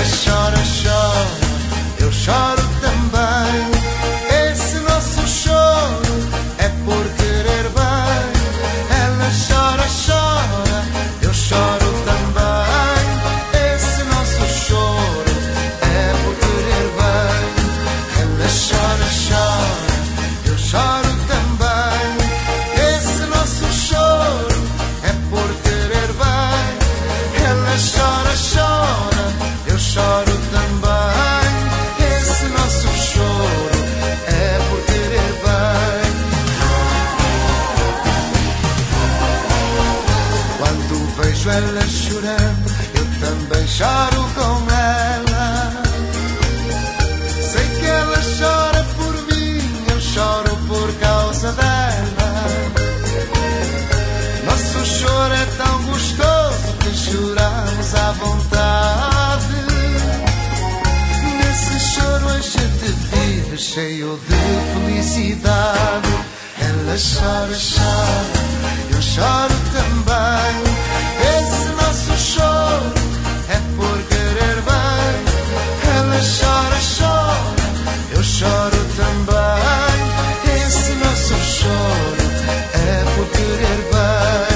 Ela chora, chora, eu choro também. Esse nosso choro é por querer bem. Ela chora, chora, eu choro também. Esse nosso choro é por querer bem. Ela chora, chora, eu choro também. Esse nosso choro é por querer bem. Ela chora, chora, eu choro também. Esse nosso choro é por querer bem. Quando vejo ela chorando, eu também choro com ela. Sei que ela chora por mim, eu choro por causa dela. Nosso choro é tão gostoso que choramos à vontade. Nesse choro a gente vive cheio de felicidade. Ela chora, chora, eu choro também. Esse nosso choro é por querer bem. Ela chora, chora, eu choro também. Esse nosso choro é por querer bem.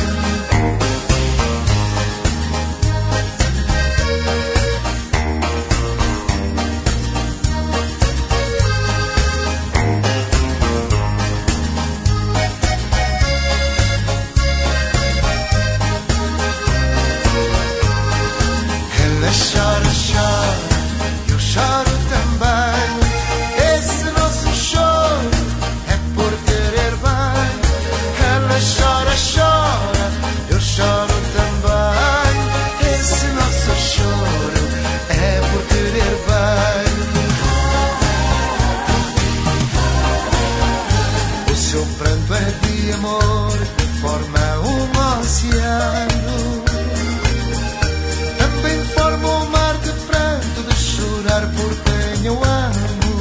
Ela chora, chora, eu choro também. Esse nosso choro é por querer bem. Ela chora, chora, eu choro também. Esse nosso choro é por querer bem. O seu pranto é de amor que forma um oceano. Também forma um mar de pranto, de chorar por quem eu amo.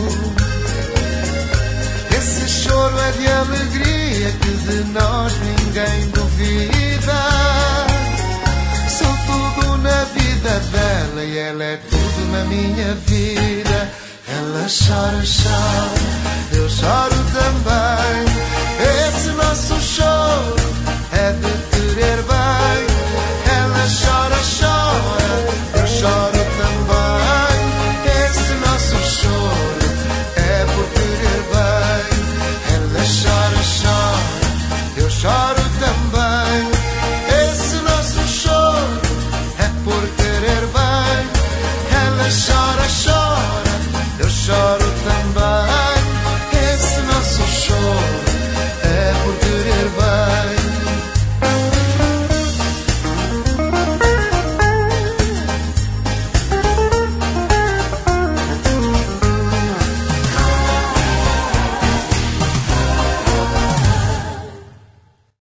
Esse choro é de alegria que de nós ninguém duvida. Sou tudo na vida dela e ela é tudo na minha vida. Ela chora, chora, eu choro também. Esse nosso choro